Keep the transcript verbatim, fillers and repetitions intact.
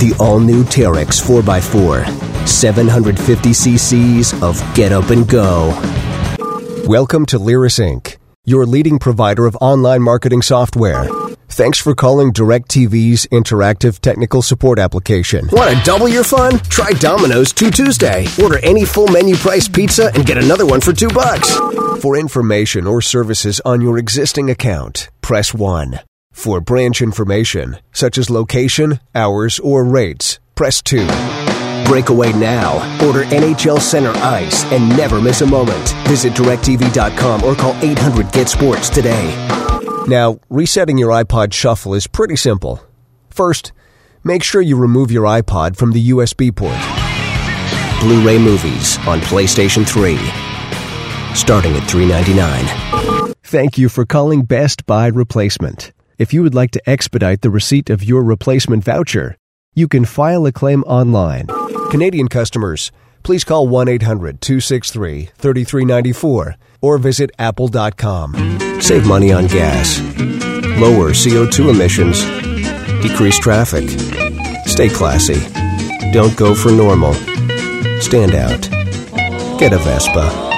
The all-new Terex four by four. seven hundred fifty cc's of get up and go. Welcome to Lyris Incorporated, your leading provider of online marketing software. Thanks for calling DirecTV's interactive technical support application. Want to double your fun? Try Domino's two Tuesday. Order any full menu price pizza and get another one for two bucks. For information or services on your existing account, press one. For branch information, such as location, hours, or rates, press two. Break away now. Order N H L Center Ice and never miss a moment. Visit direct T V dot com or call eight hundred get sports today. Now, resetting your iPod Shuffle is pretty simple. First, make sure you remove your iPod from the U S B port. Blu-ray movies on PlayStation three, starting at three ninety-nine. Thank you for calling Best Buy Replacement. If you would like to expedite the receipt of your replacement voucher, you can file a claim online. Canadian customers, please call one eight hundred two six three three three nine four or visit apple dot com. Save money on gas, lower C O two emissions, decrease traffic. Stay classy. Don't go for normal. Stand out. Get a Vespa.